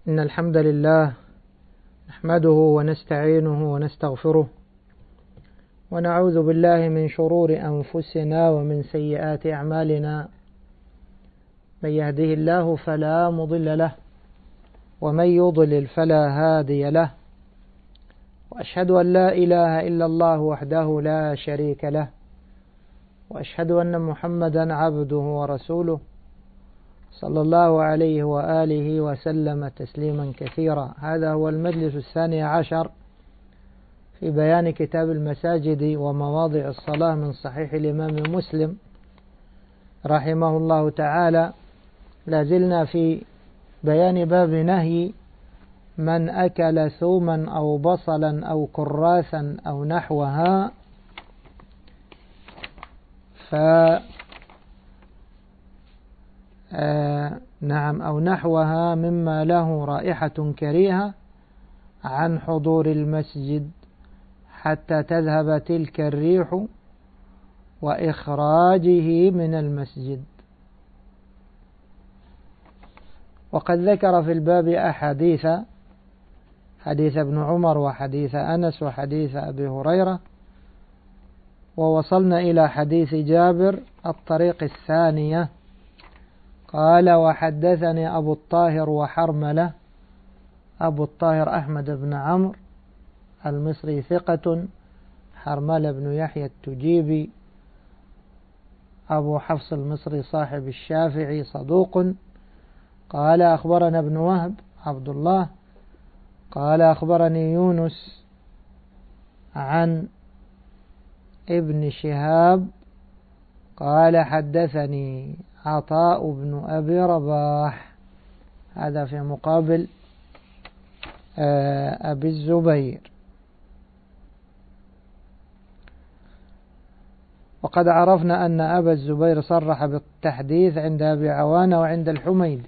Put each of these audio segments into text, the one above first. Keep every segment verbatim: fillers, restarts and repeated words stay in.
إن الحمد لله نحمده ونستعينه ونستغفره ونعوذ بالله من شرور أنفسنا ومن سيئات أعمالنا. من يهده الله فلا مضل له ومن يضلل فلا هادي له، وأشهد أن لا إله إلا الله وحده لا شريك له، وأشهد أن محمدا عبده ورسوله صلى الله عليه وآله وسلم تسليما كثيرا. هذا هو المجلس الثاني عشر في بيان كتاب المساجد ومواضع الصلاة من صحيح الإمام مسلم رحمه الله تعالى. لازلنا في بيان باب نهي من أكل ثوما أو بصلا أو كراثا أو نحوها ف آه نعم أو نحوها مما له رائحة كريهة عن حضور المسجد حتى تذهب تلك الريح وإخراجه من المسجد. وقد ذكر في الباب أحاديث، حديث ابن عمر وحديث أنس وحديث أبي هريرة، ووصلنا إلى حديث جابر الطريق الثانية. قال: وحدثني أبو الطاهر وحرملة. أبو الطاهر أحمد بن عمرو المصري ثقة، حرملة بن يحيى التجيبي أبو حفص المصري صاحب الشافعي صدوق. قال: أخبرنا ابن وهب عبد الله قال: أخبرني يونس عن ابن شهاب قال: حدثني عطاء بن أبي رباح. هذا في مقابل أبي الزبير. وقد عرفنا أن أبا الزبير صرح بالتحديث عند أبي عوانة وعند الحميدي،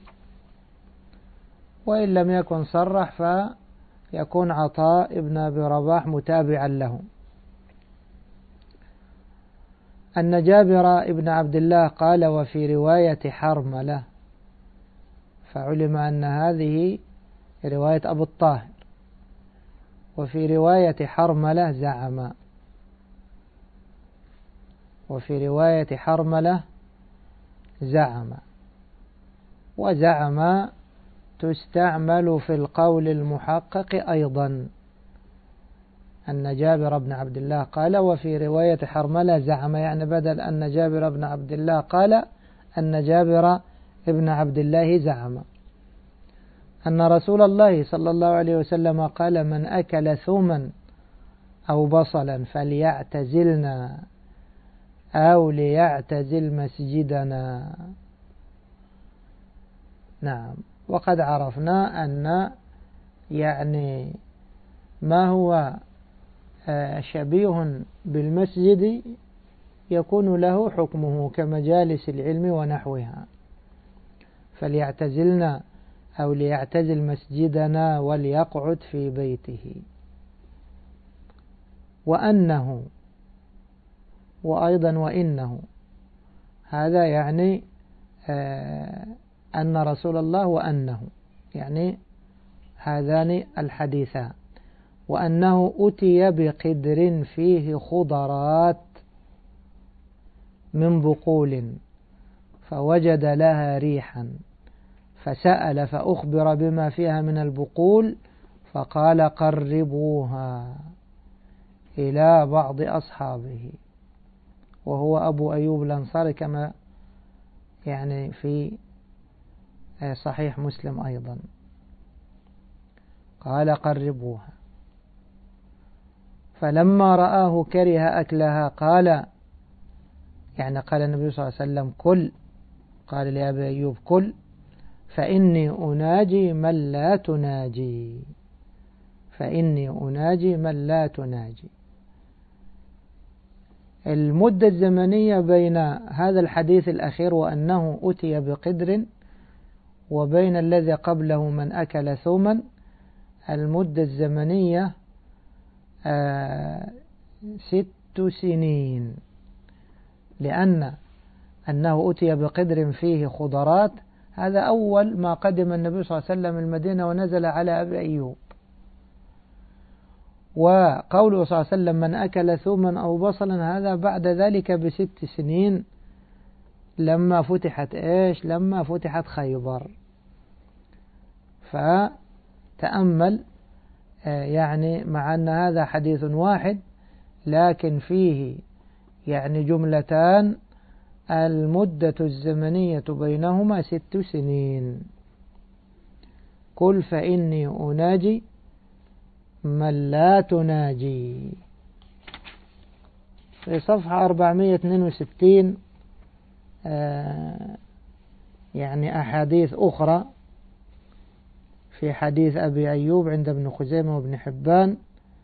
وإن لم يكن صرح فيكون عطاء بن أبي رباح متابعا له. أن جابر بن عبد الله قال: وفي رواية حرملة، فعلم أن هذه رواية أبو الطاهر. وفي رواية حرملة زعم، وفي رواية حرملة زعم وزعم تستعمل في القول المحقق أيضا. أن جابر بن عبد الله قال: وفي رواية حرملة زعم، يعني بدل أن جابر بن عبد الله قال أن جابر بن عبد الله زعم أن رسول الله صلى الله عليه وسلم قال: من أكل ثوما أو بصلا فليعتزلنا أو ليعتزل مسجدنا. نعم. وقد عرفنا أن يعني ما هو شبيه بالمسجد يكون له حكمه كمجالس العلم ونحوها. فليعتزلنا أو ليعتزل مسجدنا وليقعد في بيته. وأنه وأيضا وإنه، هذا يعني أن رسول الله وأنه، يعني هذان الحديثان. وأنه أتي بقدر فيه خضرات من بقول فوجد لها ريحا فسأل فأخبر بما فيها من البقول فقال: قربوها إلى بعض أصحابه، وهو أبو أيوب الأنصاري كما يعني في صحيح مسلم أيضا. قال: قربوها. فلما رآه كره أكلها قال، يعني قال النبي صلى الله عليه وسلم: كل. قال لأبي أيوب: كل، فإني أناجي من لا تناجي، فإني أناجي من لا تناجي. المدة الزمنية بين هذا الحديث الأخير وأنه أتي بقدر وبين الذي قبله من أكل ثوما، المدة الزمنية آه ست سنين، لأن أنه أتي بقدر فيه خضرات هذا أول ما قدم النبي صلى الله عليه وسلم المدينة ونزل على أبي أيوب. وقوله صلى الله عليه وسلم من أكل ثوما أو بصلا هذا بعد ذلك بست سنين لما فتحت إيش لما فتحت خيبر. فتأمل يعني مع أن هذا حديث واحد لكن فيه يعني جملتان المدة الزمنية بينهما ست سنين. قل فإني أناجي من لا تناجي. في صفحة أربعمائة واثنين وستين آه يعني أحاديث أخرى في حديث أبي أيوب عند ابن خزيمة وابن حبان.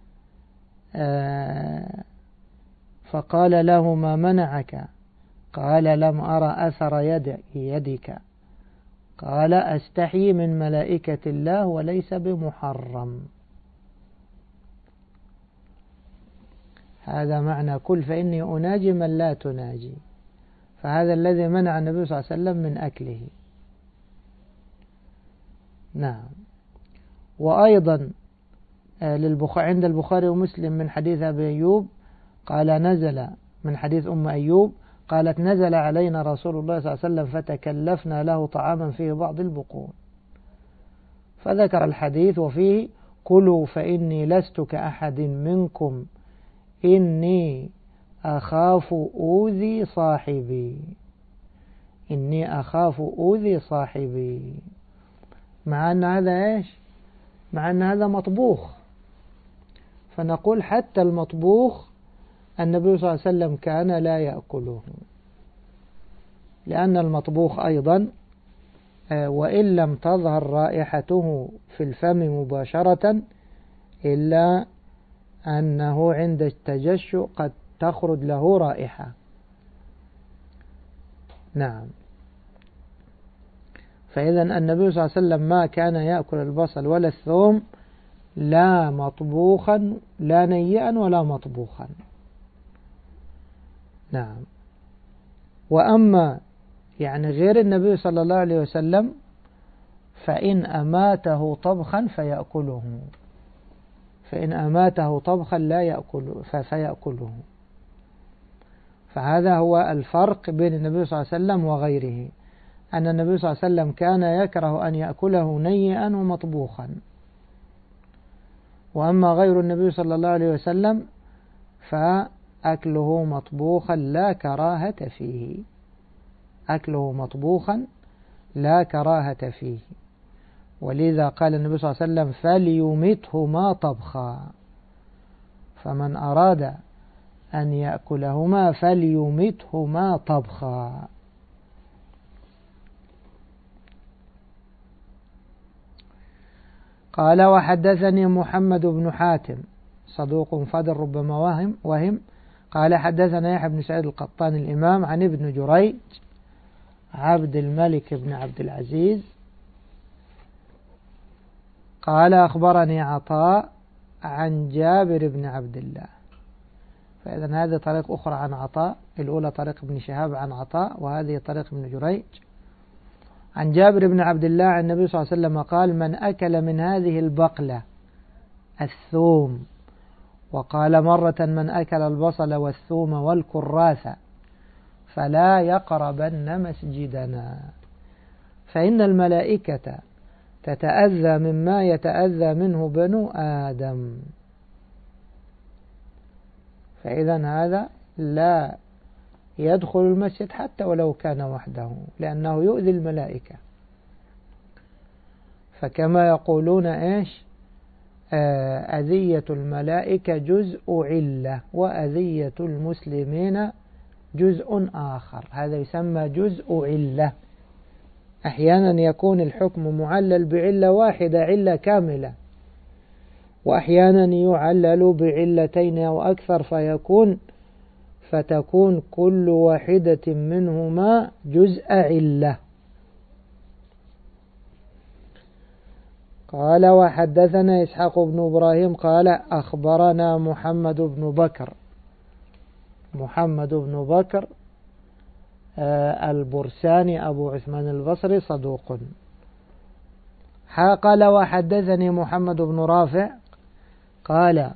آه فقال له ما منعك؟ قال لم أرى أثر يد يدك. قال أستحيي من ملائكة الله وليس بمحرم. هذا معنى كل فإني أناجي من لا تناجي. فهذا الذي منع النبي صلى الله عليه وسلم من أكله. نعم. وأيضا عند البخاري ومسلم من حديث أبي أيوب قال نزل من حديث أم أيوب قالت نزل علينا رسول الله صلى الله عليه وسلم فتكلفنا له طعاما فيه بعض البقول. فذكر الحديث وفيه كلوا فإني لست كأحد منكم إني أخاف أوذي صاحبي. إني أخاف أوذي صاحبي مع أن هذا إيش مع أن هذا مطبوخ. فنقول حتى المطبوخ النبي صلى الله عليه وسلم كان لا يأكله لأن المطبوخ أيضا وإن لم تظهر رائحته في الفم مباشرة إلا أنه عند التجشؤ قد تخرج له رائحة. نعم. فإذا النبي صلى الله عليه وسلم ما كان يأكل البصل ولا الثوم لا مطبوخا لا نيئا ولا مطبوخا. نعم. وأما يعني غير النبي صلى الله عليه وسلم فإن أماته طبخا فيأكله فإن أماته طبخا لا يأكل فيأكله. فهذا هو الفرق بين النبي صلى الله عليه وسلم وغيره أن النبي صلى الله عليه وسلم كان يكره أن يأكله نيئا ومطبوخا. وأما غير النبي صلى الله عليه وسلم فأكله مطبوخا لا كراهة فيه أكله مطبوخا لا كراهة فيه. ولذا قال النبي صلى الله عليه وسلم فليمتهما طبخا. فمن أراد أن يأكلهما فليمتهما طبخا. قال وحدثني محمد بن حاتم صدوق فضل ربما وهم وهم قال حدثنا يحيى بن سعيد القطان الإمام عن ابن جريج عبد الملك بن عبد العزيز قال أخبرني عطاء عن جابر بن عبد الله. فإذا هذه طريق أخرى عن عطاء. الأولى طريق ابن شهاب عن عطاء وهذه طريق ابن جريج عن جابر بن عبد الله عن النبي صلى الله عليه وسلم قال من أكل من هذه البقلة الثوم. وقال مرة من أكل البصل والثوم والكراث فلا يقربن مسجدنا فإن الملائكة تتأذى مما يتأذى منه بنو آدم. فإذا هذا لا يدخل المسجد حتى ولو كان وحده لأنه يؤذي الملائكة. فكما يقولون إيش أذية الملائكة جزء علة وأذية المسلمين جزء آخر. هذا يسمى جزء علة. أحيانا يكون الحكم معلل بعلة واحدة علة كاملة وأحيانا يعلل بعلتين أو أكثر فيكون فتكون كل واحدة منهما جزء علة. قال وحدثنا إسحاق بن إبراهيم قال أخبرنا محمد بن بكر محمد بن بكر البرساني أبو عثمان البصري صدوق. قال وحدثني محمد بن رافع قال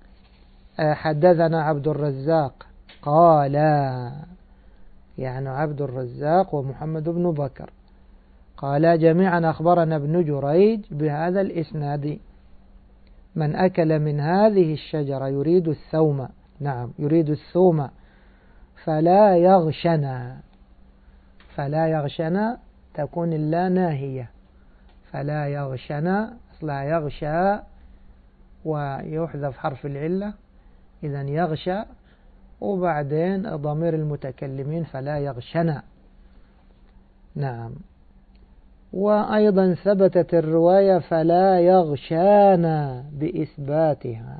حدثنا عبد الرزاق قال، يعني عبد الرزاق ومحمد بن بكر قال جميعا أخبرنا ابن جريج بهذا الإسناد: من أكل من هذه الشجرة يريد الثوم، نعم يريد الثوم، فلا يغشنا. فلا يغشنا تكون اللا ناهية، فلا يغشنا أصلا يغشى ويحذف حرف العلة، إذن يغشى وبعدين ضمير المتكلمين فلا يغشنا. نعم. وأيضا ثبتت الرواية فلا يغشانا بإثباتها،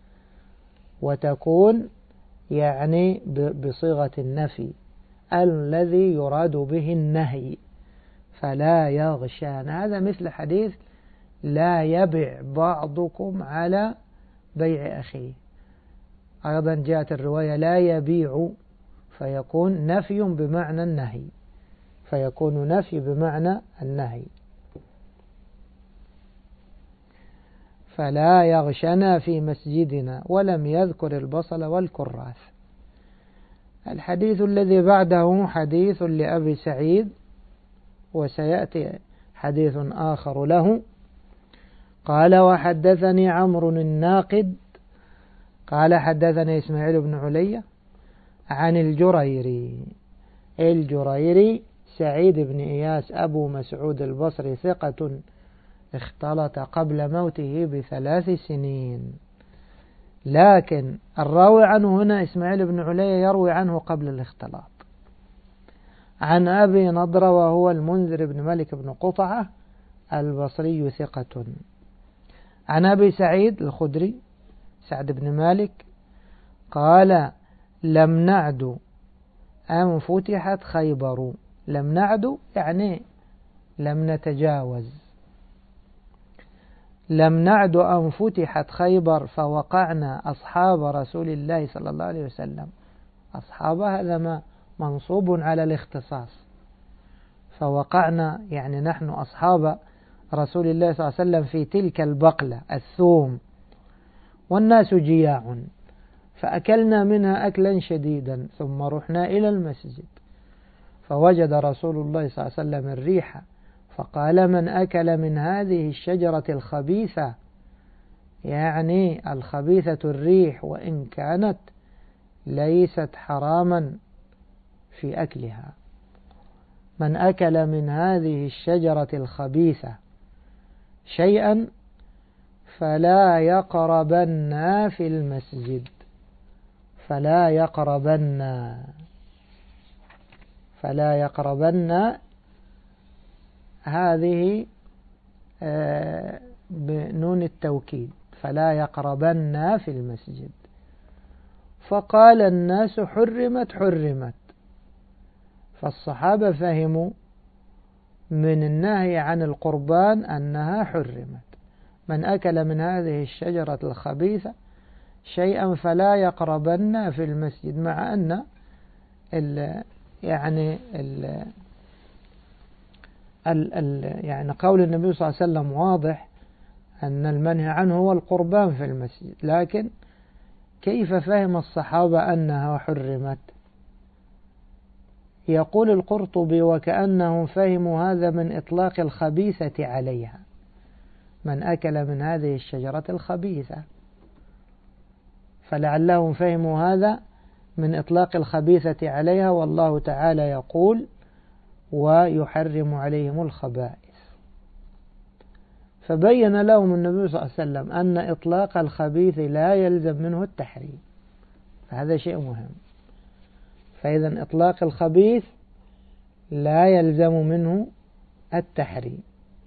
وتكون يعني بصيغة النفي الذي يراد به النهي، فلا يغشانا. هذا مثل حديث لا يبع بعضكم على بيع أخيه. أيضا جاءت الرواية لا يبيع، فيكون نفي بمعنى النهي، فيكون نفي بمعنى النهي. فلا يغشنا في مسجدنا، ولم يذكر البصل والكراث. الحديث الذي بعده حديث لأبي سعيد، وسيأتي حديث آخر له. قال وحدثني عمرو الناقد قال حدثني إسماعيل بن علية عن الجريري. الجريري سعيد بن إياس أبو مسعود البصري ثقة اختلط قبل موته بثلاث سنين، لكن الراوي عنه هنا إسماعيل بن علية يروي عنه قبل الاختلاط. عن أبي نضرة وهو المنذر بن مالك بن قطعة البصري ثقة. عن أبي سعيد الخدري سعد بن مالك قال لم نعد أن فتحت خيبر. لم نعد يعني لم نتجاوز. لم نعد أن فتحت خيبر فوقعنا أصحاب رسول الله صلى الله عليه وسلم. أصحاب هذا ما منصوب على الاختصاص، فوقعنا يعني نحن أصحاب رسول الله صلى الله عليه وسلم في تلك البقلة الثوم، والناس جياع، فأكلنا منها أكلا شديدا، ثم رحنا إلى المسجد فوجد رسول الله صلى الله عليه وسلم الريح، فقال من أكل من هذه الشجرة الخبيثة، يعني الخبيثة الريح وإن كانت ليست حراما في أكلها، من أكل من هذه الشجرة الخبيثة شيئا فلا يقربن في المسجد. فلا يقربن فلا يقربن هذه بنون التوكيد، فلا يقربن في المسجد. فقال الناس حرمت حرمت، فالصحابة فهموا من النهي عن القربان أنها حرمت. من أكل من هذه الشجرة الخبيثة شيئا فلا يقربن في المسجد، مع أن ال يعني ال ال ال يعني قول النبي صلى الله عليه وسلم واضح أن المنهي عنه هو القربان في المسجد، لكن كيف فهم الصحابة أنها حرمت؟ يقول القرطبي وكأنهم فهموا هذا من إطلاق الخبيثة عليها، من أكل من هذه الشجرة الخبيثة، فلعلهم فهموا هذا من إطلاق الخبيثة عليها، والله تعالى يقول ويحرم عليهم الخبائث. فبين لهم النبي صلى الله عليه وسلم أن إطلاق الخبيث لا يلزم منه التحريم، فهذا شيء مهم. فإذا إطلاق الخبيث لا يلزم منه التحريم.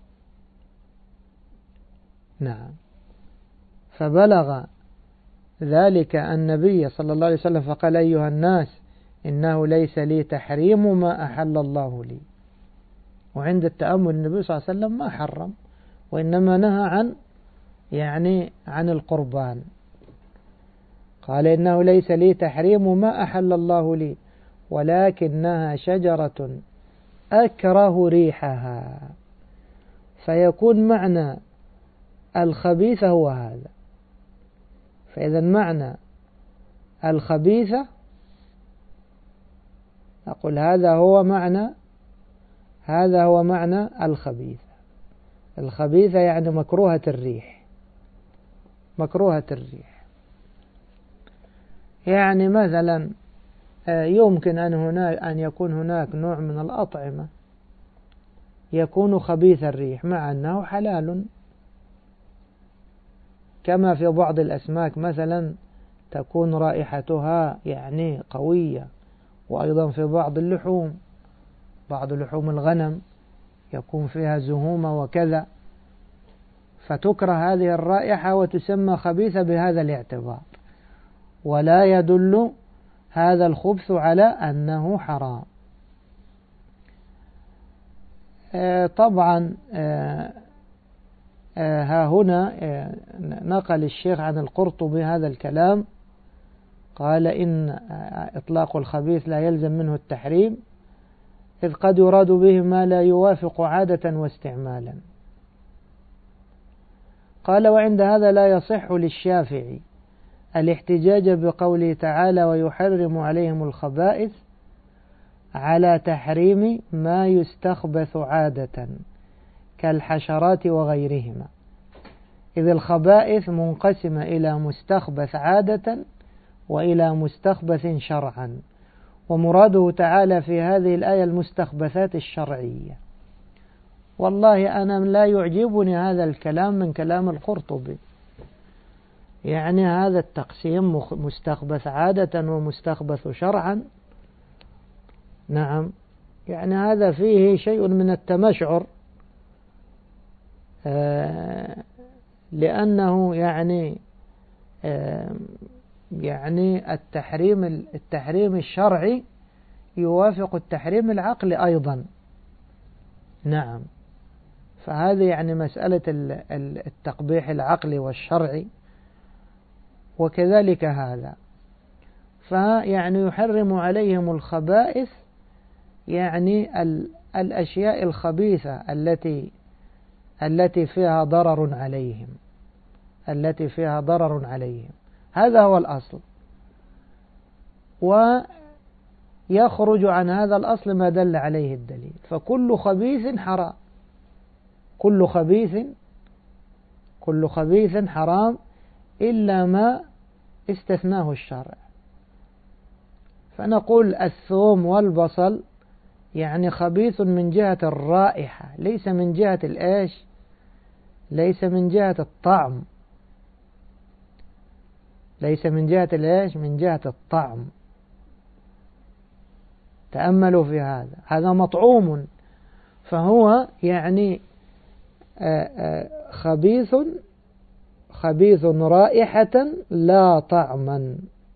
نعم. فبلغ ذلك النبي صلى الله عليه وسلم فقال أيها الناس إنه ليس لي تحريم ما أحل الله لي. وعند التأمل النبي صلى الله عليه وسلم ما حرم، وإنما نهى عن يعني عن القربان. قال إنه ليس لي تحريم ما أحل الله لي، ولكنها شجرة أكره ريحها، فيكون معنى الخبيثة هو هذا. فإذا معنى الخبيثة أقول هذا هو معنى هذا هو معنى الخبيثة. الخبيثة يعني مكروهة الريح، مكروهة الريح. يعني مثلا يمكن أن هناك أن يكون هناك نوع من الأطعمة يكون خبيث الريح مع أنه حلال، كما في بعض الأسماك مثلا تكون رائحتها يعني قوية، وأيضا في بعض اللحوم، بعض لحوم الغنم يكون فيها زهومة وكذا، فتكره هذه الرائحة وتسمى خبيثة بهذا الاعتبار، ولا يدل هذا الخبث على أنه حرام. طبعا ها هنا نقل الشيخ عن القرطبي هذا الكلام، قال إن إطلاق الخبيث لا يلزم منه التحريم، إذ قد يراد به ما لا يوافق عادة واستعمالا. قال وعند هذا لا يصح للشافعي الاحتجاج بقوله تعالى ويحرم عليهم الخبائث على تحريم ما يستخبث عادة كالحشرات وغيرهما، إذ الخبائث منقسمة إلى مستخبث عادة وإلى مستخبث شرعا، ومراده تعالى في هذه الآية المستخبثات الشرعية. والله أنا لا يعجبني هذا الكلام من كلام القرطبي، يعني هذا التقسيم مستخبث عادة ومستخبث شرعا، نعم، يعني هذا فيه شيء من التمشعر، آه لأنه يعني آه يعني التحريم التحريم الشرعي يوافق التحريم العقلي أيضا، نعم. فهذه يعني مسألة التقبيح العقلي والشرعي، وكذلك هذا. فيعني يحرم عليهم الخبائث يعني الأشياء الخبيثة التي التي فيها ضرر عليهم التي فيها ضرر عليهم هذا هو الأصل، ويخرج عن هذا الأصل ما دل عليه الدليل. فكل خبيث حرام، كل خبيث كل خبيث حرام إلا ما استثناه الشرع. فنقول الثوم والبصل يعني خبيث من جهة الرائحة، ليس من جهة الإيش ليس من جهة الطعم ليس من جهة الإيش من جهة الطعم. تأملوا في هذا، هذا مطعوم، فهو يعني خبيث خبيث رائحة لا طعما،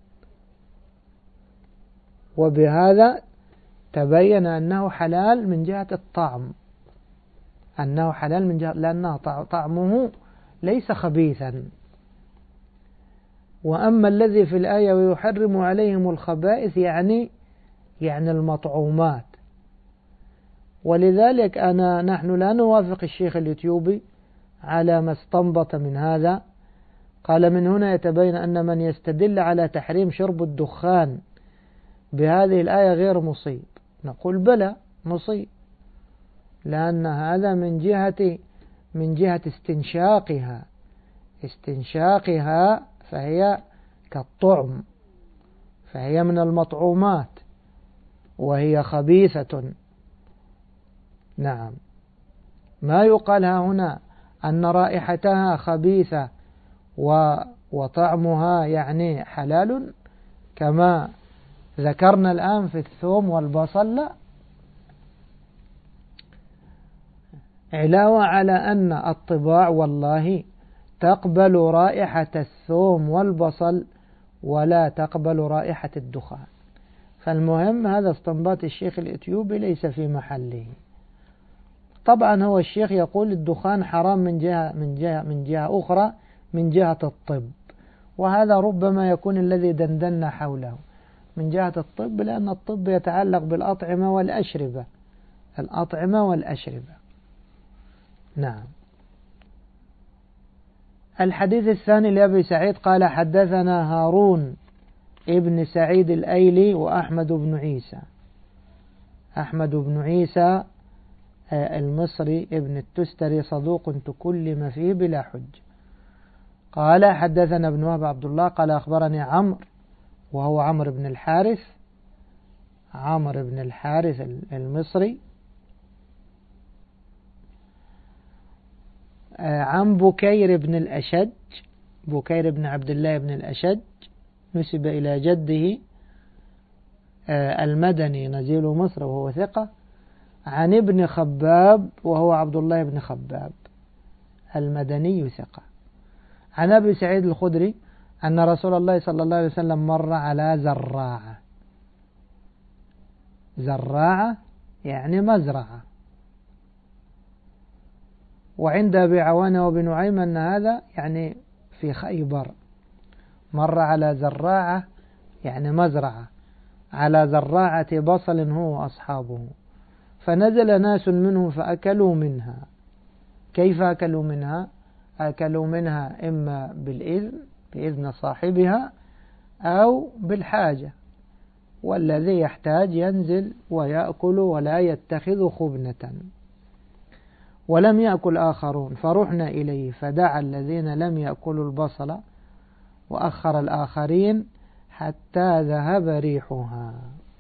وبهذا تبين أنه حلال من جهة الطعم، أنه حلال من جهة لأنه طعمه ليس خبيثا. وأما الذي في الآية ويحرم عليهم الخبائث يعني يعني المطعومات. ولذلك أنا نحن لا نوافق الشيخ اليوتيوبي على ما استنبط من هذا. قال من هنا يتبين أن من يستدل على تحريم شرب الدخان بهذه الآية غير مصيب. نقول بلى مصيب، لأن هذا من جهة من جهة استنشاقها استنشاقها فهي كالطعم، فهي من المطعومات وهي خبيثة. نعم، ما يقال هنا أن رائحتها خبيثة وطعمها يعني حلال كما ذكرنا الآن في الثوم والبصل، لا. علاوة على أن الطباع والله تقبل رائحة الثوم والبصل ولا تقبل رائحة الدخان. فالمهم هذا استنباط الشيخ الإثيوبي ليس في محله. طبعا هو الشيخ يقول الدخان حرام من جهة من جهة من جهة أخرى من جهة الطب، وهذا ربما يكون الذي دندنا حوله. من جهة الطب، لأن الطب يتعلق بالأطعمة والأشربة، الأطعمة والأشربة. نعم. الحديث الثاني لأبي سعيد قال حدثنا هارون ابن سعيد الأيلي وأحمد بن عيسى. أحمد بن عيسى المصري ابن التستري صدوق تكلم فيه بلا حج. قال حدثنا ابن وهب عبد الله قال أخبرني عمرو وهو عمرو بن الحارث، عمرو بن الحارث المصري، عن بكير بن الأشج، بكير بن عبد الله بن الأشج نسب إلى جده المدني نزيل مصر وهو ثقة، عن ابن خباب وهو عبد الله بن خباب المدني ثقة، عن أبي سعيد الخدري أن رسول الله صلى الله عليه وسلم مر على زراعة، زراعة يعني مزرعة، وعند أبي عوانة وابن نعيم أن هذا يعني في خيبر، مر على زراعة يعني مزرعة، على زراعة بصل هو وأصحابه، فنزل ناس منهم فأكلوا منها. كيف أكلوا منها؟ أكلوا منها إما بالإذن بإذن صاحبها أو بالحاجة، والذي يحتاج ينزل ويأكل ولا يتخذ خبنة. ولم يأكل آخرون فرحنا إليه فدعا الذين لم يأكلوا البصل وأخر الآخرين حتى ذهب ريحها.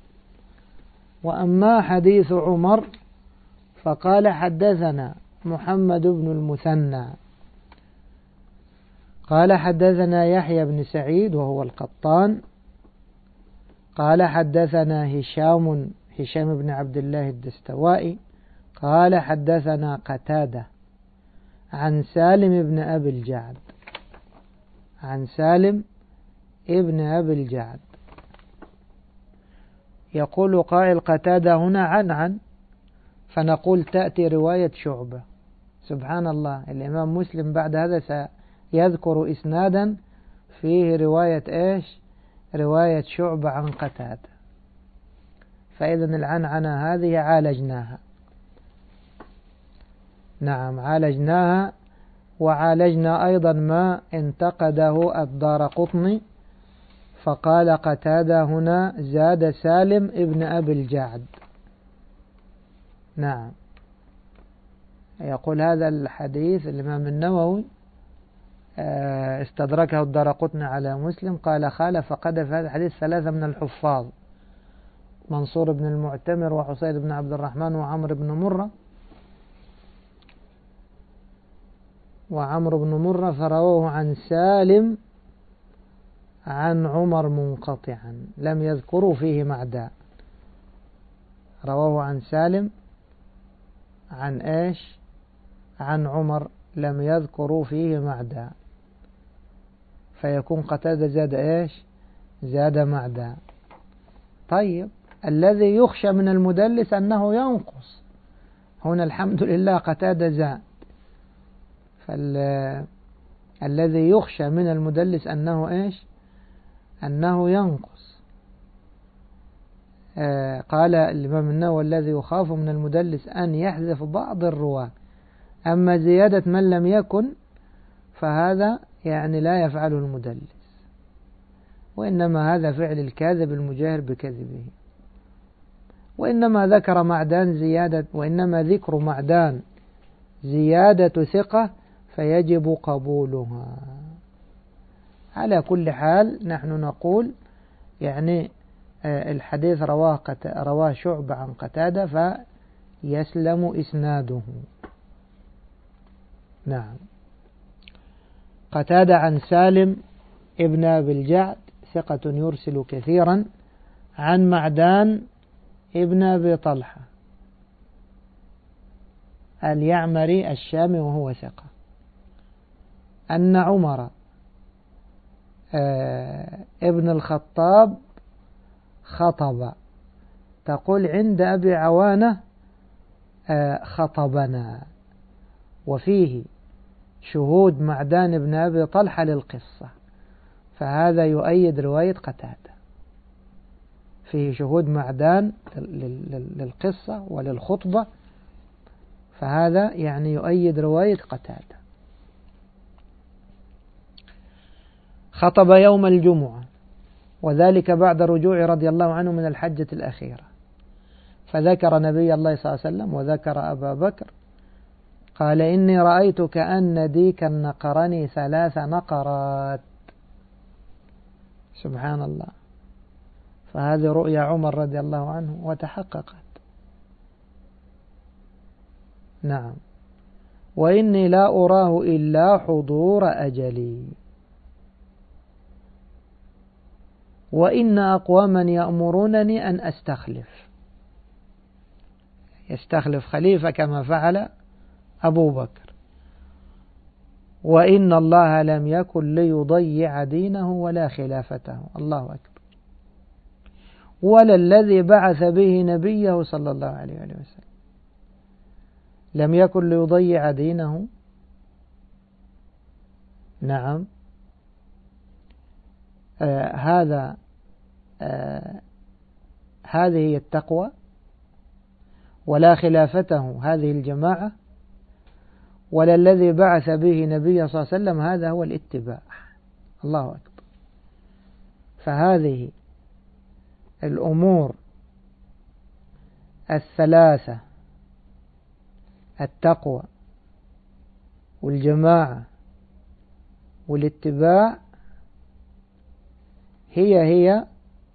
وأما حديث عمر فقال حدثنا محمد بن المثنى قال حدثنا يحيى بن سعيد وهو القطان قال حدثنا هشام هشام بن عبد الله الدستوائي قال حدثنا قتادة عن سالم بن أبي الجعد، عن سالم ابن أبي الجعد. يقول قائل قتادة هنا عن عن، فنقول تأتي رواية شعبة. سبحان الله، الإمام مسلم بعد هذا سيذكر إسنادا فيه رواية إيش؟ رواية شعبة عن قتادة. فإذا العنعنة هذه عالجناها، نعم عالجناها. وعالجنا أيضا ما انتقده الدارقطني فقال قتادة هنا زاد سالم ابن أبي الجعد. نعم. يقول هذا الحديث الإمام النووي استدركه الدارقطني على مسلم، قال خالف قدف هذا الحديث ثلاثة من الحفاظ، منصور بن المعتمر وحسين بن عبد الرحمن وعمر بن مرة وعمر بن مرة فرواه عن سالم عن عمر منقطعا لم يذكروا فيه معداء. رواه عن سالم عن إيش؟ عن عمر لم يذكروا فيه معداء، فيكون قتادة زاد إيش؟ زاد معداء. طيب الذي يخشى من المدلس أنه ينقص، هنا الحمد لله قتادة زاد، فالذي يخشى من المدلس أنه إيش؟ أنه ينقص. آه قال الإمام النووي الذي يخاف من المدلس أن يحذف بعض الرواة، أما زيادة من لم يكن فهذا يعني لا يفعله المدلس، وإنما هذا فعل الكاذب المجاهر بكذبه. وإنما ذكر معدان زيادة، وإنما ذكر معدان زيادة ثقة فيجب قبولها. على كل حال نحن نقول يعني الحديث رواه رواه شعبة عن قتادة فيسلم إسناده. نعم. قتادة عن سالم ابن أبي الجعد ثقة يرسل كثيرا، عن معدان ابن أبي طلحة اليعمري الشامي وهو ثقة، أن عمر ابن الخطاب خطب، تقول عند أبي عوانة خطبنا، وفيه شهود معدان ابن أبي طلحة للقصة، فهذا يؤيد رواية قتادة. فيه شهود معدان للقصة وللخطبة، فهذا يعني يؤيد رواية قتادة. خطب يوم الجمعة، وذلك بعد رجوع رضي الله عنه من الحجة الأخيرة، فذكر نبي الله صلى الله عليه وسلم وذكر أبا بكر، قال إني رأيت كأن ديكا نقرني ثلاث نقرات. سبحان الله، فهذه رؤيا عمر رضي الله عنه وتحققت. نعم. وإني لا أراه إلا حضور أجلي، وإن أقواما يأمرونني أن أستخلف، يستخلف خليفة كما فعل أبو بكر، وإن الله لم يكن ليضيع دينه ولا خلافته. الله أكبر. ولا الذي بعث به نبيه صلى الله عليه وسلم، لم يكن ليضيع دينه. نعم. آه هذا آه هذه هي التقوى، ولا خلافته هذه الجماعة، ولا الذي بعث به نبي صلى الله عليه وسلم هذا هو الاتباع. الله أكبر. فهذه الأمور الثلاثة، التقوى والجماعة والاتباع، هي هي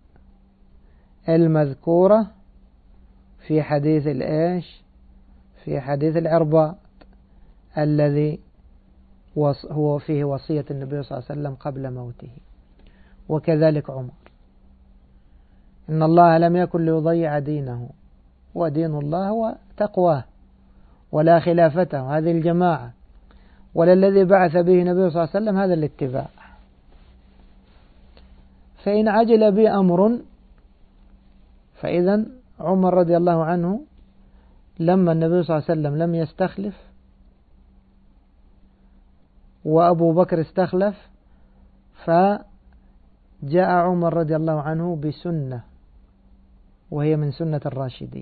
المذكورة في حديث الإيش في حديث العرباط الذي هو فيه وصية النبي صلى الله عليه وسلم قبل موته. وكذلك عمر، إن الله لم يكن ليضيع دينه، ودين الله هو تقواه، ولا خلافته هذه الجماعة، ولا الذي بعث به النبي صلى الله عليه وسلم هذا الاتباع. فإن عجل بي أمر، فإذا عمر رضي الله عنه لما النبي صلى الله عليه وسلم لم يستخلف وأبو بكر استخلف، فجاء عمر رضي الله عنه بسنة، وهي من سنة الراشدين،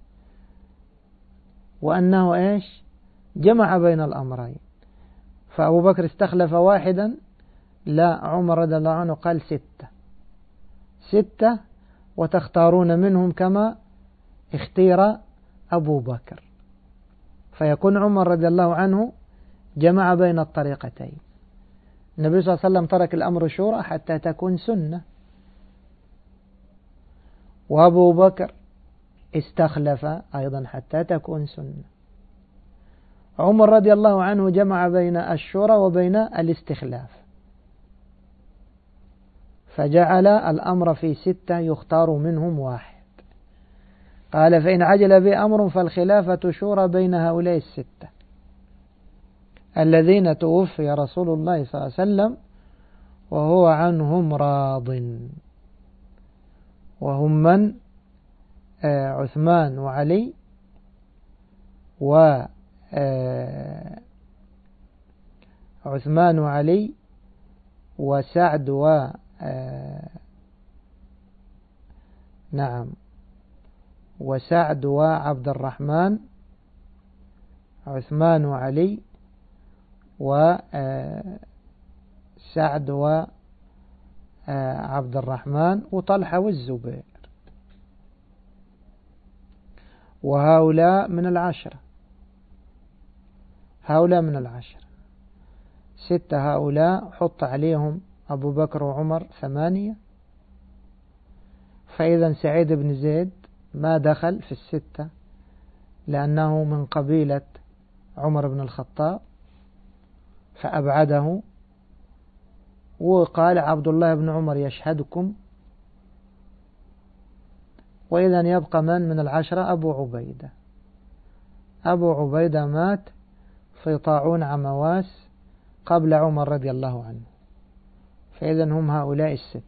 وأنه إيش جمع بين الأمرين. فأبو بكر استخلف واحدا، لا، عمر رضي الله عنه قال ستة ستة وتختارون منهم كما اختير أبو بكر، فيكون عمر رضي الله عنه جمع بين الطريقتين. النبي صلى الله عليه وسلم ترك الأمر شورى حتى تكون سنة، وأبو بكر استخلف أيضا حتى تكون سنة. عمر رضي الله عنه جمع بين الشورى وبين الاستخلاف، فجعل الأمر في ستة يختار منهم واحد. قال فإن عجل بأمر فالخلافة شورى بين هؤلاء الستة الذين توفي رسول الله صلى الله عليه وسلم وهو عنهم راض، وهم من عثمان وعلي و عثمان وعلي وسعد و نعم وسعد وعبد الرحمن، عثمان وعلي وسعد وعبد الرحمن وطلحة والزبير، وهؤلاء من العشرة هؤلاء من العشرة ستة. هؤلاء حط عليهم أبو بكر وعمر ثمانية، فإذا سعيد بن زيد ما دخل في الستة لأنه من قبيلة عمر بن الخطاب فأبعده، وقال عبد الله بن عمر يشهدكم. وإذا يبقى من من العشرة أبو عبيدة. أبو عبيدة مات في طاعون عمواس قبل عمر رضي الله عنه، فإذا هم هؤلاء الستة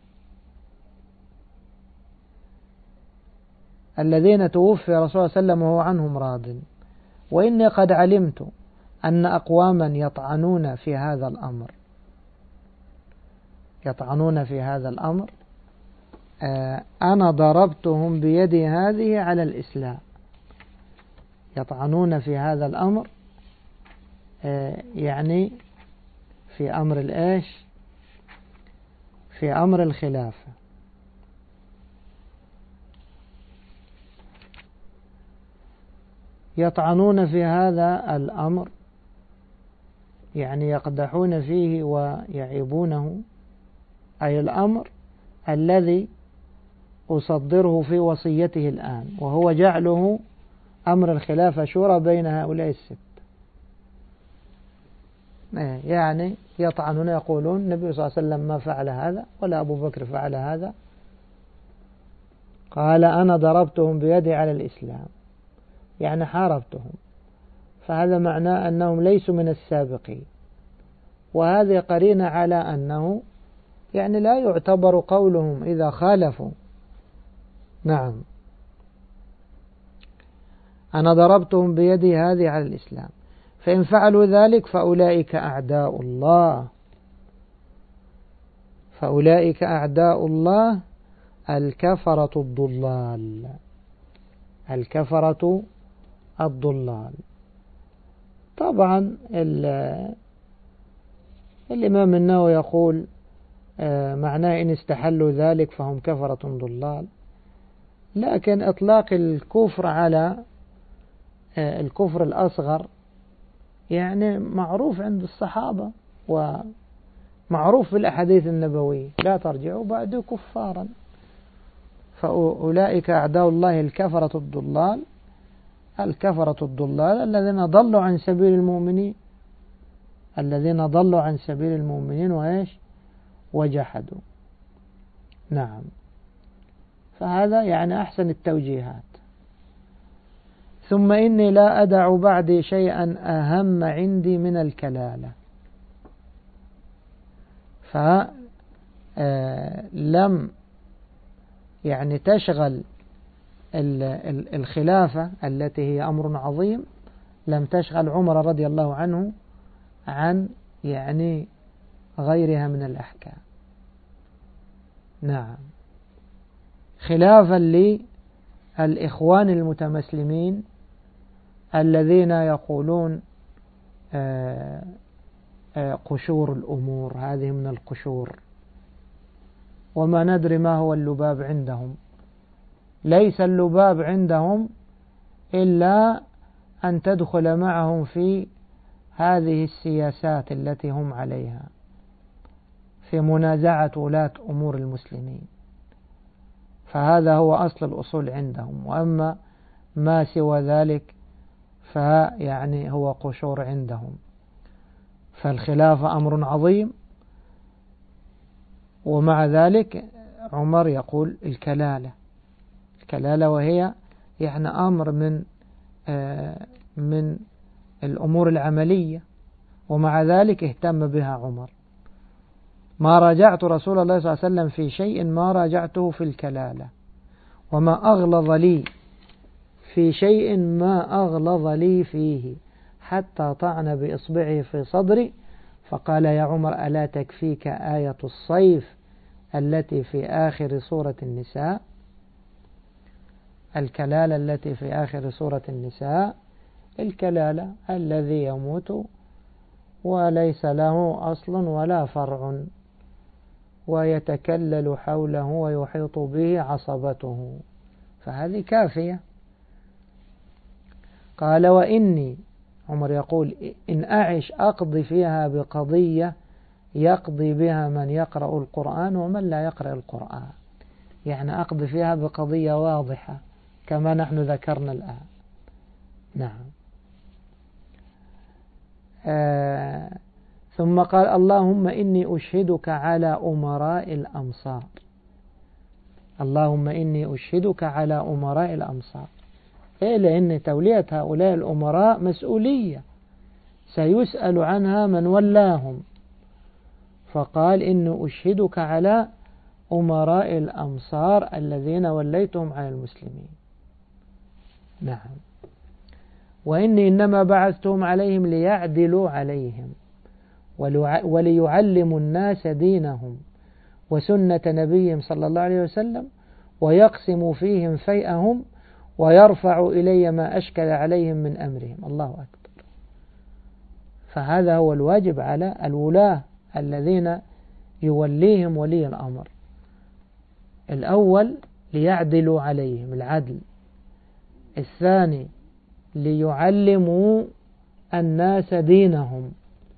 الذين توفي رسول الله صلى الله عليه وسلم وهو عنهم راض. وإني قد علمت أن أقواما يطعنون في هذا الأمر يطعنون في هذا الأمر أنا ضربتهم بيدي هذه على الإسلام، يطعنون في هذا الأمر، يعني في أمر الإيش؟ في أمر الخلافة. يطعنون في هذا الأمر، يعني يقدحون فيه ويعيبونه، أي الأمر الذي أصدره في وصيته الآن، وهو جعله أمر الخلافة شورى بين هؤلاء الست. يعني يطعنون يقولون النبي صلى الله عليه وسلم ما فعل هذا ولا أبو بكر فعل هذا. قال أنا ضربتهم بيدي على الإسلام، يعني حاربتهم، فهذا معناه أنهم ليسوا من السابقين، وهذه قرينة على أنه يعني لا يعتبر قولهم إذا خالفوا. نعم، أنا ضربتهم بيدي هذه على الإسلام، فإن فعلوا ذلك فأولئك أعداء الله، فأولئك أعداء الله الكفرة الضلال، الكفرة الضلال. طبعا الإمام النووي يقول معناه إن استحلوا ذلك فهم كفرة ضلال، لكن إطلاق الكفر على الكفر الأصغر يعني معروف عند الصحابة ومعروف في الأحاديث النبوية، لا ترجعوا بعد كفارا. فأولئك أعداء الله الكفرة الضلال، الكفرة الضلال الذين ضلوا عن سبيل المؤمنين، الذين ضلوا عن سبيل المؤمنين وإيش وجحدوا. نعم، فهذا يعني أحسن التوجيهات. ثم إني لا أدع بعدي شيئا أهم عندي من الكلالة. فلم يعني تشغل الخلافة التي هي أمر عظيم، لم تشغل عمر رضي الله عنه عن يعني غيرها من الأحكام. نعم، خلافا للإخوان المتمسلمين الذين يقولون قشور الأمور، هذه من القشور، وما ندري ما هو اللباب عندهم. ليس اللباب عندهم إلا أن تدخل معهم في هذه السياسات التي هم عليها في منازعة ولاة أمور المسلمين، فهذا هو أصل الأصول عندهم. وأما ما سوى ذلك فيعني هو قشور عندهم. فالخلافة أمر عظيم، ومع ذلك عمر يقول الكلالة، الكلالة وهي يعني أمر من آه من الأمور العملية، ومع ذلك اهتم بها عمر. ما راجعت رسول الله صلى الله عليه وسلم في شيء ما راجعته في الكلالة، وما أغلظ لي في شيء ما أغلظ لي فيه، حتى طعن بإصبعه في صدري فقال يا عمر ألا تكفيك آية الصيف التي في آخر سورة النساء؟ الكلالة التي في آخر سورة النساء، الكلالة الذي يموت وليس له أصل ولا فرع ويتكلل حوله ويحيط به عصبته، فهذه كافية. قال وإني، عمر يقول إن أعش أقضي فيها بقضية يقضي بها من يقرأ القرآن ومن لا يقرأ القرآن، يعني أقضي فيها بقضية واضحة كما نحن ذكرنا الآن. نعم. آه ثم قال اللهم إني أشهدك على أمراء الأمصار، اللهم إني أشهدك على أمراء الأمصار، إيه؟ لأن تولية هؤلاء الأمراء مسؤولية سيسأل عنها من ولاهم، فقال إني أشهدك على أمراء الأمصار الذين وليتهم على المسلمين. نعم. وإني إنما بعثتهم عليهم ليعدلوا عليهم وليعلموا الناس دينهم وسنة نبيهم صلى الله عليه وسلم ويقسم فيهم فيئهم ويرفع إلي ما أشكل عليهم من أمرهم. الله أكبر. فهذا هو الواجب على الولاة الذين يوليهم ولي الأمر. الأول ليعدلوا عليهم العدل، الثاني ليعلموا الناس دينهم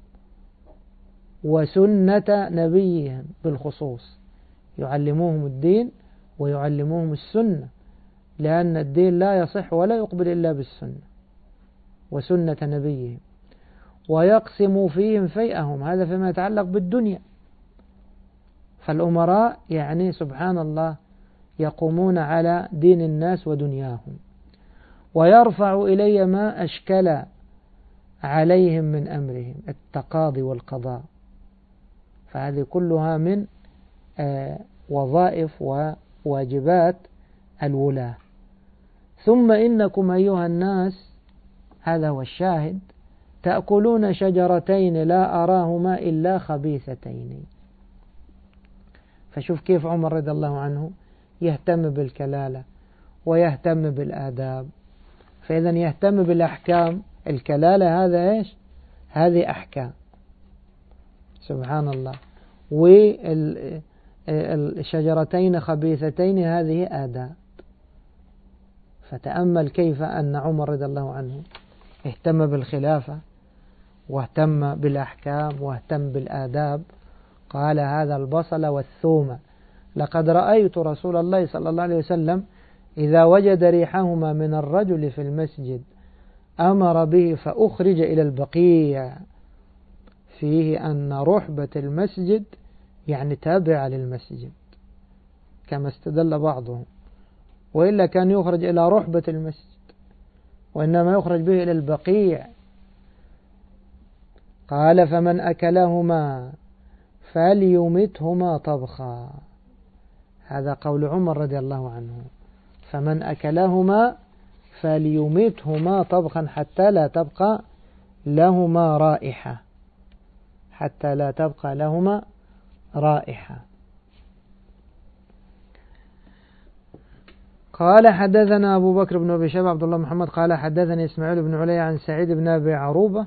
وسنة نبيهم بالخصوص، يعلموهم الدين ويعلموهم السنة، لأن الدين لا يصح ولا يقبل إلا بالسنة وسنة نبيهم. ويقسم فيهم فيئهم، هذا فيما يتعلق بالدنيا. فالأمراء يعني سبحان الله يقومون على دين الناس ودنياهم. ويرفع إلي ما أشكل عليهم من أمرهم، التقاضي والقضاء. فهذه كلها من وظائف وواجبات الولاة. ثم إنكم أيها الناس، هذا هو الشاهد، تأكلون شجرتين لا أراهما إلا خبيثتين. فشوف كيف عمر رضي الله عنه يهتم بالكلالة ويهتم بالآداب. فإذا يهتم بالأحكام. الكلالة هذا إيش؟ هذه أحكام سبحان الله. والشجرتين خبيثتين هذه آداب. فتأمل كيف أن عمر رضي الله عنه اهتم بالخلافة واهتم بالأحكام واهتم بالآداب. قال هذا البصل والثوم لقد رأيت رسول الله صلى الله عليه وسلم إذا وجد ريحهما من الرجل في المسجد أمر به فأخرج إلى البقيع، فيه أن رحبة المسجد يعني تابعة للمسجد كما استدل بعضهم، وإلا كان يخرج إلى رحبة المسجد، وإنما يخرج به إلى البقيع. قال فمن أكلهما فليمتهما طبخا. هذا قول عمر رضي الله عنه. فمن أكلهما فليمتهما طبخا حتى لا تبقى لهما رائحة، حتى لا تبقى لهما رائحة. قال حدثنا أبو بكر بن أبي شيبة عبد الله محمد قال حدثني إسماعيل بن علي عن سعيد بن أبي عروبة.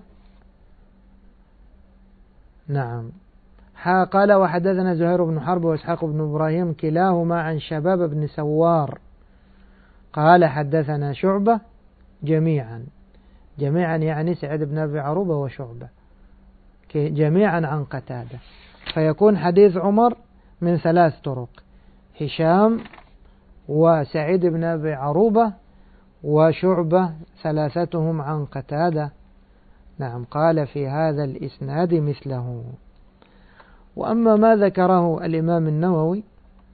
نعم. قال وحدثنا زهير بن حرب وإسحاق بن إبراهيم كلاهما عن شباب بن سوار قال حدثنا شعبة جميعا. جميعا يعني سعيد بن أبي عروبة وشعبة جميعا عن قتادة. فيكون حديث عمر من ثلاث طرق: هشام وسعيد بن أبي عروبة وشعبة، ثلاثتهم عن قتادة. نعم. قال في هذا الإسناد مثله. وأما ما ذكره الإمام النووي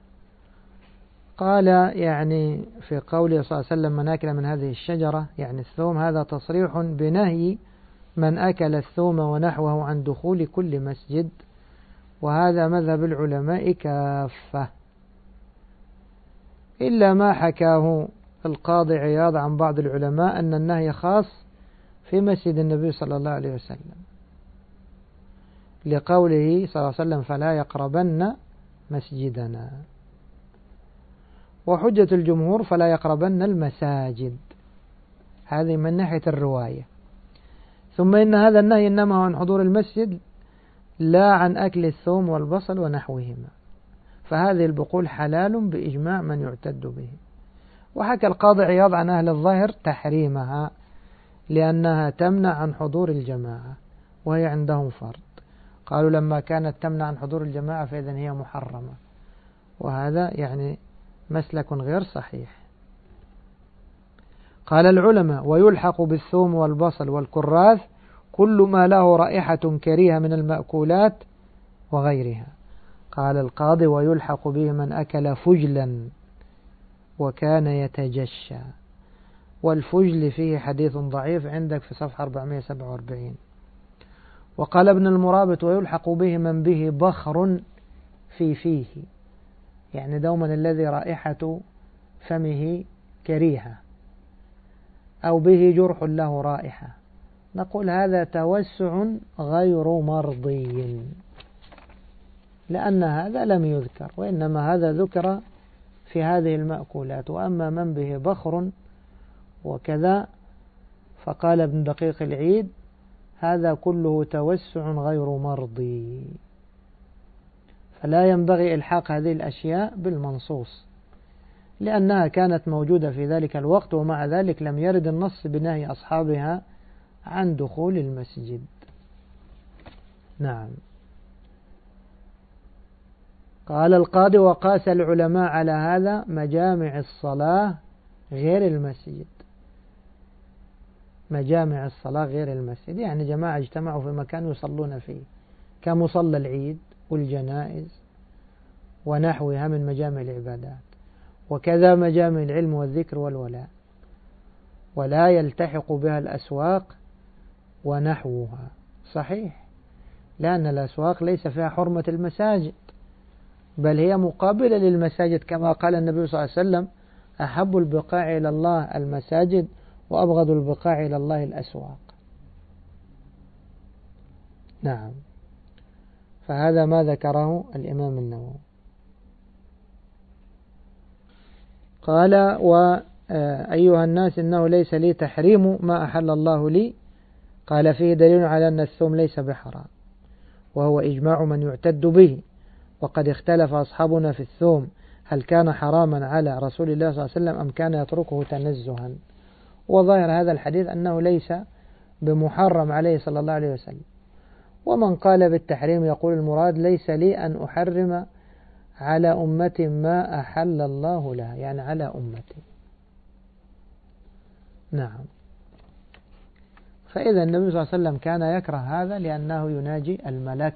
قال يعني في قوله صلى الله عليه وسلم من أكل من هذه الشجرة يعني الثوم، هذا تصريح بنهي من أكل الثوم ونحوه عن دخول كل مسجد، وهذا مذهب العلماء كافة، إلا ما حكاه القاضي عياض عن بعض العلماء أن النهي خاص في مسجد النبي صلى الله عليه وسلم، لقوله صلى الله عليه وسلم فلا يقربن مسجدنا. وحجة الجمهور فلا يقربن المساجد، هذه من ناحية الرواية. ثم إن هذا النهي إنما عن حضور المسجد لا عن أكل الثوم والبصل ونحوهما، فهذه البقول حلال بإجماع من يعتد به. وحكى القاضي عياض عن أهل الظاهر تحريمها لأنها تمنع عن حضور الجماعة وهي عندهم فرض. قالوا لما كانت تمنع عن حضور الجماعة فإذن هي محرمة، وهذا يعني مسلك غير صحيح. قال العلماء ويلحق بالثوم والبصل والكراث كل ما له رائحة كريهة من المأكولات وغيرها. قال القاضي ويلحق به من أكل فجلا وكان يتجشى، والفجل فيه حديث ضعيف عندك في صفحة أربعمائة وسبعة وأربعين. وقال ابن المرابط ويلحق به من به بخر في فيه، يعني دوما الذي رائحة فمه كريهة أو به جرح له رائحة، نقول هذا توسع غير مرضي، لأن هذا لم يذكر، وإنما هذا ذكر في هذه المأكولات. وأما من به بخر وكذا فقال ابن دقيق العيد هذا كله توسع غير مرضي، فلا ينبغي إلحاق هذه الأشياء بالمنصوص لأنها كانت موجودة في ذلك الوقت، ومع ذلك لم يرد النص بنهي أصحابها عن دخول المسجد. نعم. قال القاضي وقاس العلماء على هذا مجامع الصلاة غير المسجد، مجامع الصلاة غير المسجد يعني جماعة اجتمعوا في مكان يصلون فيه كمصلى العيد والجنائز ونحوها من مجامع العبادات، وكذا مجامع العلم والذكر والولاء، ولا يلتحق بها الأسواق ونحوها. صحيح، لأن الأسواق ليس فيها حرمة المساجد، بل هي مقابلة للمساجد كما قال النبي صلى الله عليه وسلم أحب البقاع إلى الله المساجد وأبغض البقاع إلى الله الأسواق. نعم. فهذا ما ذكره الإمام النووي. قال وأيها الناس إنه ليس لي تحريم ما أحل الله لي، قال فيه دليل على أن الثوم ليس بحرام، وهو إجماع من يعتد به، وقد اختلف أصحابنا في الثوم هل كان حراما على رسول الله صلى الله عليه وسلم أم كان يتركه تنزها. وظاهر هذا الحديث أنه ليس بمحرم عليه صلى الله عليه وسلم. ومن قال بالتحريم يقول المراد ليس لي أن أحرم على أمة ما أحل الله لها، يعني على أمتي. نعم. فإذا النبي صلى الله عليه وسلم كان يكره هذا لأنه يناجي الملك،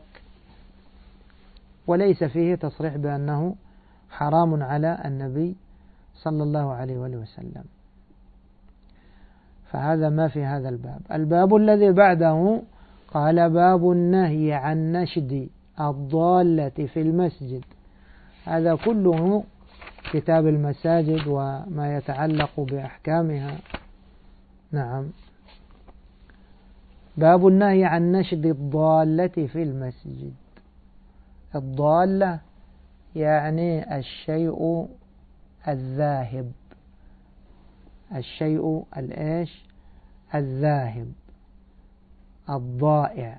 وليس فيه تصريح بأنه حرام على النبي صلى الله عليه وآله وسلم. فهذا ما في هذا الباب. الباب الذي بعده قال باب النهي عن نشد الضالة في المسجد. هذا كله كتاب المساجد وما يتعلق بأحكامها. نعم. باب النهي عن نشد الضالة في المسجد. الضالة يعني الشيء الذاهب، الشيء الإيش الذاهب الضائع.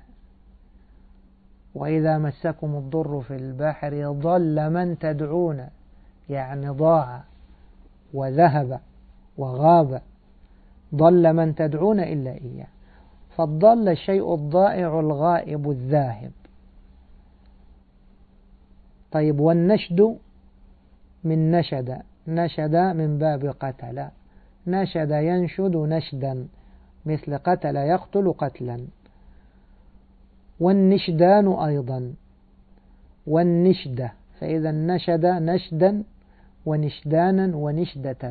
وإذا مسكم الضر في البحر ضل من تدعون، يعني ضاع وذهب وغاب، ضل من تدعون إلا إياه. فالضل الشيء الضائع الغائب الذاهب. طيب، والنشد من نشد، نشد من باب قتل، نشد ينشد نشدا مثل قتل يقتل قتلا. والنشدان أيضا، والنشدة، فإذا نشد نشدا ونشدانا ونشدة،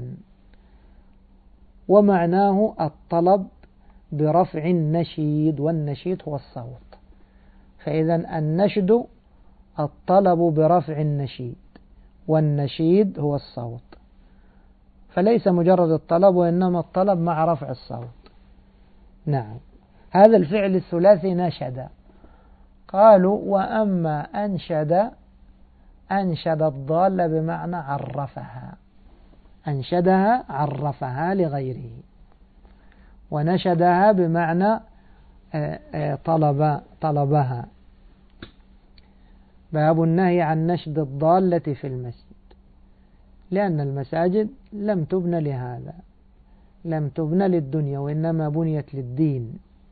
ومعناه الطلب برفع النشيد، والنشيد هو الصوت. فإذا النشد الطلب برفع النشيد، والنشيد هو الصوت، فليس مجرد الطلب وإنما الطلب مع رفع الصوت. نعم. هذا الفعل الثلاثي نشد. قالوا وأما أنشد، أنشد الضالة بمعنى عرفها، أنشدها عرفها لغيره، ونشدها بمعنى طلب طلبها. باب النهي عن نشد الضالة في المسجد، لأن المساجد لم تبنى لهذا، لم تبنى للدنيا، وإنما بنيت للدين.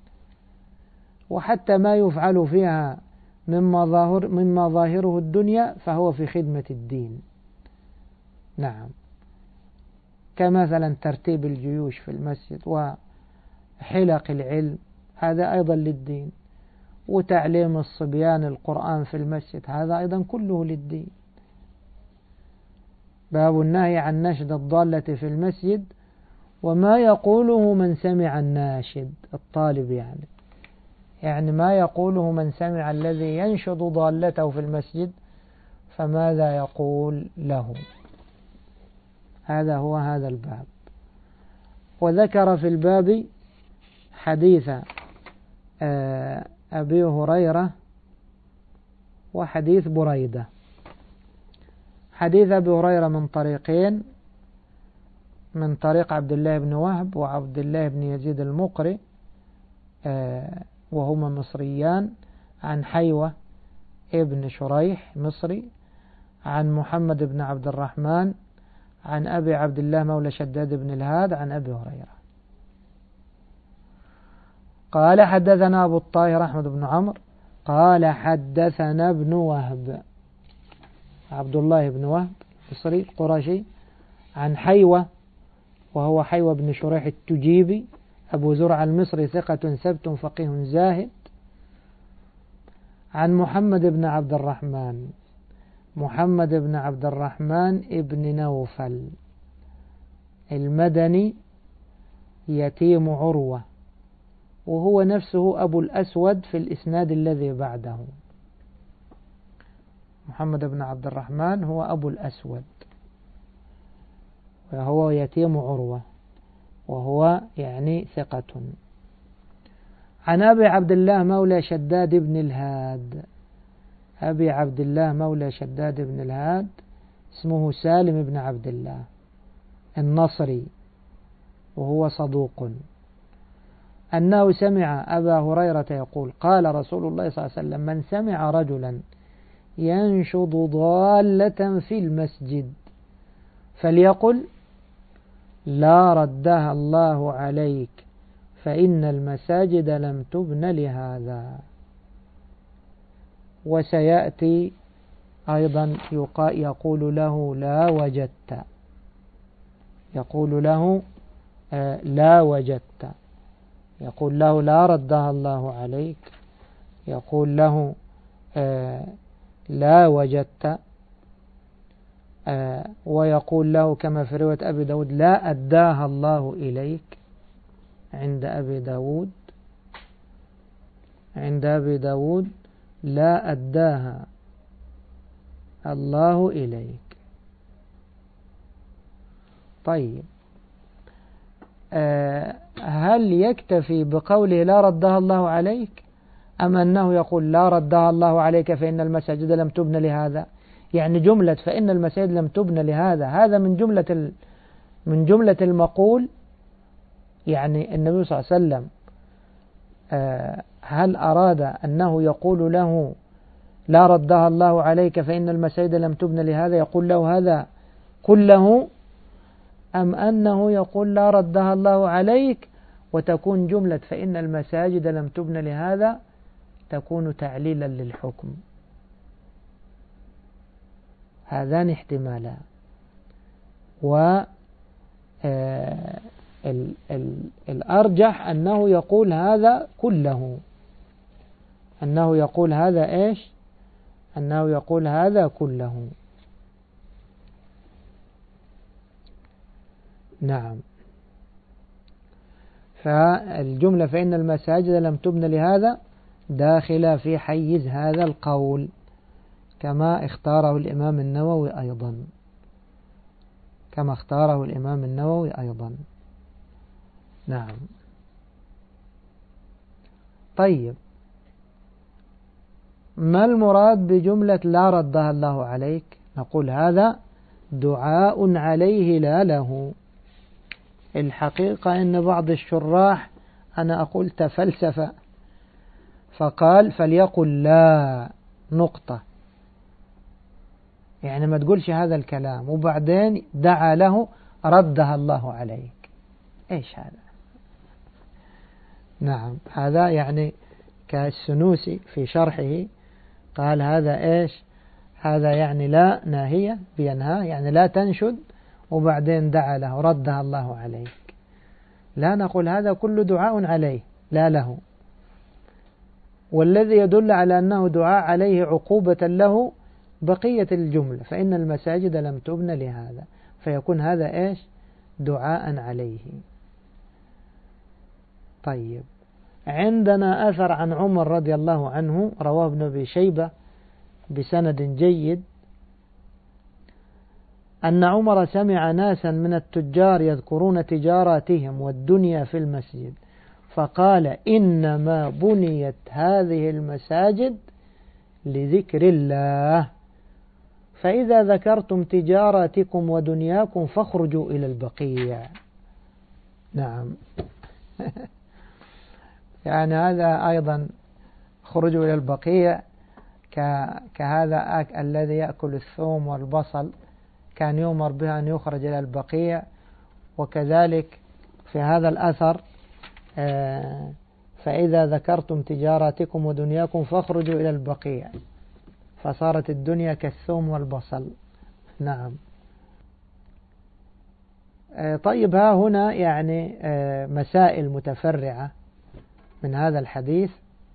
وحتى ما يفعل فيها مما ظاهر مما ظاهره الدنيا فهو في خدمة الدين. نعم. كمثلا ترتيب الجيوش في المسجد وحلق العلم، هذا أيضا للدين. وتعليم الصبيان القرآن في المسجد، هذا أيضا كله للدين. باب النهي عن نشد الضالة في المسجد، وما يقوله من سمع الناشد، الطالب يعني يعني ما يقوله من سمع الذي ينشد ضالته في المسجد، فماذا يقول له. هذا هو هذا الباب. وذكر في الباب حديث أبي هريرة وحديث بريدة. حديث أبي هريرة من طريقين، من طريق عبد الله بن وهب وعبد الله بن يزيد المقري وهما مصريان، عن حيوة ابن شريح مصري، عن محمد بن عبد الرحمن، عن أبي عبد الله مولى شداد بن الهاد، عن أبي هريرة قال حدثنا أبو الطاهر أحمد بن عمرو قال حدثنا ابن وهب عبد الله بن وهب مصري قرشي، عن حيوة وهو حيوة بن شريح التجيبي أبو زرع المصري ثقة ثبت فقيه زاهد، عن محمد بن عبد الرحمن محمد بن عبد الرحمن ابن نوفل المدني يتيم عروة، وهو نفسه أبو الأسود في الإسناد الذي بعده. محمد بن عبد الرحمن هو أبو الأسود وهو يتيم عروة وهو يعني ثقة. عن أبي عبد الله مولى شداد بن الهاد أبي عبد الله مولى شداد بن الهاد اسمه سالم بن عبد الله النصري وهو صدوق، أنه سمع أبا هريرة يقول قال رسول الله صلى الله عليه وسلم من سمع رجلا ينشض ضالة في المسجد فليقل لا ردها الله عليك فإن المساجد لم تبن لهذا. وسيأتي أيضا يقول له لا وجدت يقول له لا وجدت يقول له لا ردها الله عليك، يقول له لا وجدت، ويقول له كما في رواية أبي داود لا أداها الله إليك عند أبي داود عند أبي داود لا أداها الله إليك. طيب هل يكتفي بقوله لا ردها الله عليك أم أنه يقول لا ردها الله عليك فإن المساجد لم تبن لهذا؟ يعني جملة فإن المساجد لم تبن لهذا هذا من جملة من جملة المقول، يعني النبي صلى الله عليه وسلم هل أراد أنه يقول له لا ردها الله عليك فإن المساجد لم تبن لهذا يقول له هذا كله، أم أنه يقول لا ردها الله عليك وتكون جملة فإن المساجد لم تبن لهذا تكون تعليلا للحكم؟ هذان احتمالان، و الأرجح أنه يقول هذا كله أنه يقول هذا إيش أنه يقول هذا كله. نعم. فالجملة فإن المساجد لم تبن لهذا داخلة في حيز هذا القول كما اختاره الإمام النووي أيضا كما اختاره الإمام النووي أيضا. نعم. طيب ما المراد بجملة لا ردها الله عليك؟ نقول هذا دعاء عليه لا له. الحقيقة أن بعض الشراح أنا أقول تفلسف فقال فليقل لا نقطة، يعني ما تقولش هذا الكلام وبعدين دعا له ردها الله عليك. إيش هذا؟ نعم هذا يعني كالسنوسي في شرحه قال هذا إيش هذا يعني لا ناهية بينها يعني لا تنشد وبعدين دعا له ردها الله عليك. لا نقول هذا كل دعاء عليه لا له، والذي يدل على أنه دعاء عليه عقوبة له بقية الجملة فإن المساجد لم تبن لهذا، فيكون هذا إيش دعاء عليه. طيب عندنا أثر عن عمر رضي الله عنه رواه ابن أبي شيبة بسند جيد أن عمر سمع ناسا من التجار يذكرون تجاراتهم والدنيا في المسجد فقال إنما بنيت هذه المساجد لذكر الله فإذا ذكرتم تجاراتكم ودنياكم فاخرجوا إلى البقيع. نعم. يعني هذا أيضا خرجوا إلى البقيع كهذا الذي يأكل الثوم والبصل كان يؤمر به أن يخرج إلى البقيع. وكذلك في هذا الأثر فإذا ذكرتم تجاراتكم ودنياكم فاخرجوا إلى البقيع، فصارت الدنيا كالثوم والبصل. نعم. طيب، ها هنا يعني مسائل متفرعة من هذا الحديث.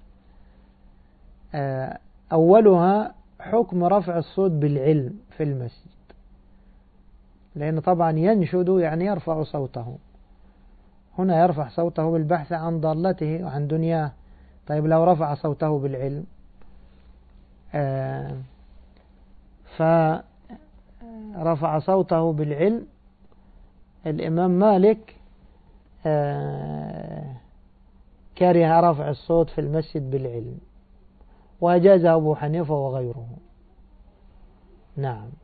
أولها حكم رفع الصوت بالعلم في المسجد، لأنه طبعا ينشد يعني يرفع صوته، هنا يرفع صوته بالبحث عن ضالته وعن دنياه. طيب لو رفع صوته بالعلم، فرفع صوته بالعلم، الإمام مالك كره رفع الصوت في المسجد بالعلم، وأجازه أبو حنيفة وغيره. نعم.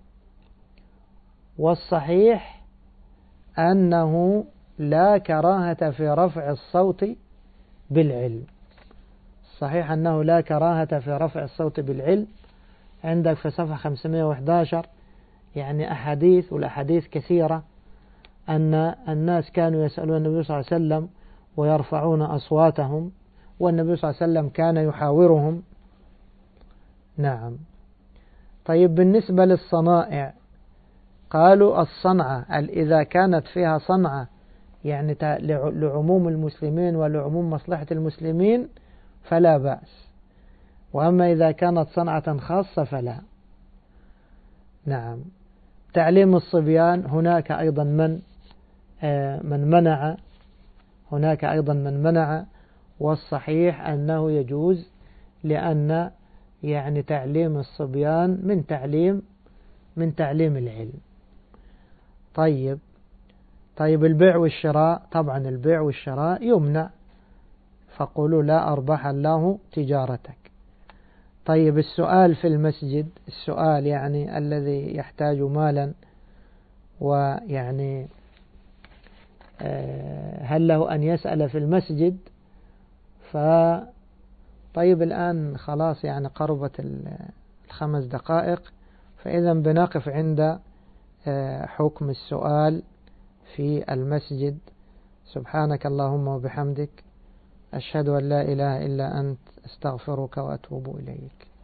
والصحيح أنه لا كراهة في رفع الصوت بالعلم. صحيح أنه لا كراهة في رفع الصوت بالعلم. عندك في صفحة خمسمائة وأحد عشر يعني أحاديث، والأحاديث كثيرة، أن الناس كانوا يسألون النبي صلى الله عليه وسلم ويرفعون أصواتهم، والنبي صلى الله عليه وسلم كان يحاورهم. نعم. طيب، بالنسبة للصنائع قالوا الصنعة إذا كانت فيها صنعة يعني لعموم المسلمين ولعموم مصلحة المسلمين فلا بأس، وأما إذا كانت صنعة خاصة فلا. نعم. تعليم الصبيان هناك أيضا من من منع هناك أيضا من منع والصحيح أنه يجوز، لأن يعني تعليم الصبيان من تعليم من تعليم العلم. طيب طيب البيع والشراء، طبعا البيع والشراء يمنع، فقولوا لا أربح الله تجارتك. طيب السؤال في المسجد، السؤال يعني الذي يحتاج مالا، ويعني هل له أن يسأل في المسجد؟ فطيب الآن خلاص يعني قربت الخمس دقائق، فإذا بنقف عند حكم السؤال في المسجد. سبحانك اللهم وبحمدك، أشهد أن لا إله إلا أنت، أستغفرك وأتوب إليك.